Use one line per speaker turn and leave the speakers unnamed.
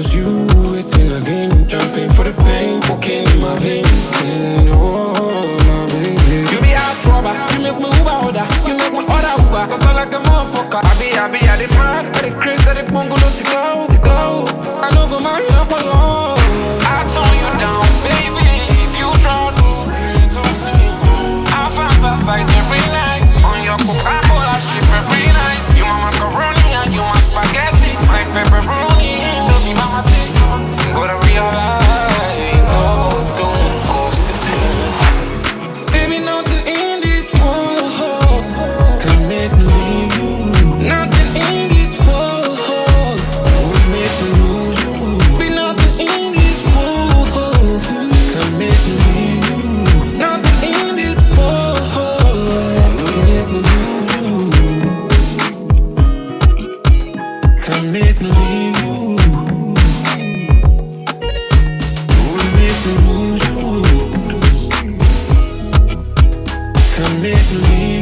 lose you. It's in a game, jumping for the pain, cocaine in my veins. Oh, my baby. You be out trouble, you make me Uber order, you make me order Uber. Talk like a motherfucker. I the mad, I the crazy, I the bongo, no go. I know go marry up alone. I turn you down, baby, if you try to. I fantasize every night on your Coca-Cola ship every night. You my macaroni and you my spaghetti, like pepperoni. Tell me mama take you, gotta realize, no, don't cost the thing. Baby, nothing in this world can make me leave you. Nothing in this world will make me lose you. Be nothing in this world can make me leave you. Nothing in this world will make me lose you. Can make me leave you. Will make me lose you. Can make me leave you.